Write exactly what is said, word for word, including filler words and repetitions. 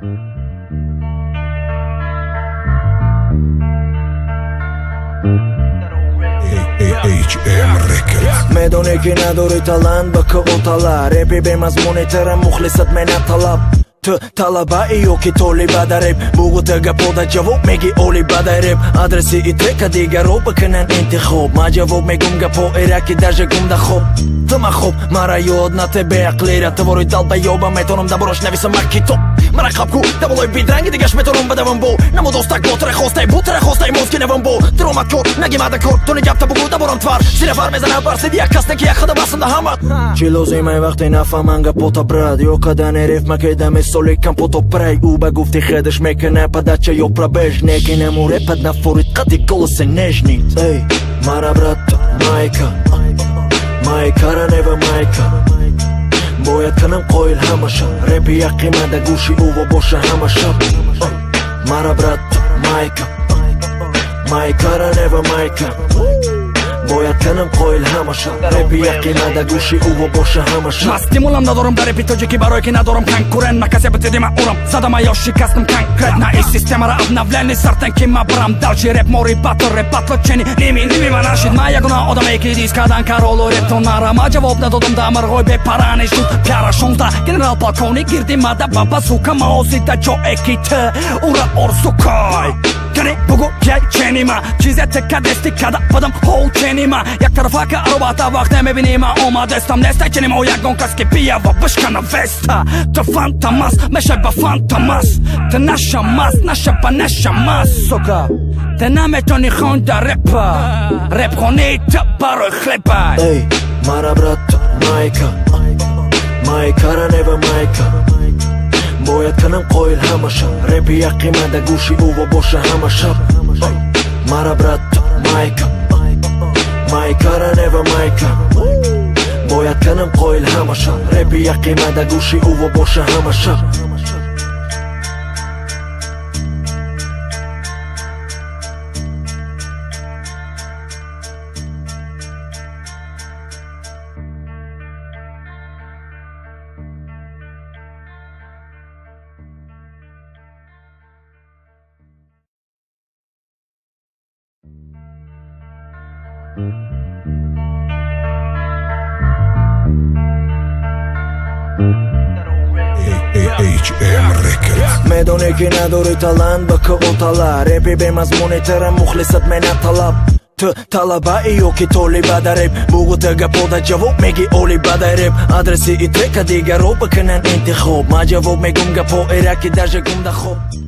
ایچ ام Records. میدونی که نداری تالنت با که او تالا رپی به مضمون ترم مخلصت من طلب تو طلبه ایو که تولی بده رپ بگو تگه پودا جواب میگی اولی بده رپ آدرسی ای ترک دیگر رو بکنن انتخاب ما جواب میگم گپو ایرکی درجه گم خوب تو ما خوب مرا یاد نته به عقلی را تو وروی دل بیوبا میتونم دبروش نویسم مکی تو مرا خبکو دبلوی بیدرنگی دیگش میتونم بدوم بو نمو دوستک بو تره خواسته بو تره خواسته ممکنه وم بو درومت کور نگی مده کور تو نجاب بگو دبرم توار سیر فر میزنه برسی دیا کس نکی خدا بسنده همه چی لازمه وقتی نفهمن گپوتا براد یو کدن ریف مکیدم سولی کمپوتو پرای او بگفتی خودش میکنه подача یو пробеж неки не му репат на форит кати голос е нежни ей мара брат майка майкара нева майка бояд канам қоил ҳамаша репи яқимада гӯши ӯ боша ҳамаша мара брат майка майкара нева майка бояд канам қоил ҳамаша репи яқимада гӯши ӯ боша ҳамаша мастимулам надорам дар репи тоҷики барое ки надорам конкурент ма касе битидима урам задама ё шикастам конкрет на и системара обновлени сартен ки ма брам далчи реп мори батл реп батло чени ними ними ма нашид ма ягона одаме ки дискадан кароло рептонара ма ҷавоб надодам да марғой бепарани шуд пяра шонзда генерал полковник гирди мада баба сука ма осида ҷое ки ту ура орзукой кани бугу яй ченима чизе тека дести када падам ҳол ченима як тарафака аробата вақт намебинима омадестам неста ченима о ягон кас ки биява бишкана веста ту фантамас мешай ба фантамас ту наша мас наша ба наша мас сука ту наметони хонда репа реп хони ту барои хлеба ей мара брат майка майкара нева майка бояд канам қоил ҳамаша репи яқимада гӯши ӯ боша ҳамаша мара брат майка майкара нева майка бояд канам қоил ҳамаша репи яқимада гӯши ӯ боша ҳамаша ایچ ام Records. میدونی که نداری تالنت با که او تالا رپی به مضمون ترم مخلصت من طلب تو طلبه ایو که تولی بده رپ بگو تگه پودا جواب میگی اولی بده رپ آدرسی ای ترک دیگر رو بکنن انتخاب ما جواب میگم گپو ایرکی درجه گم خوب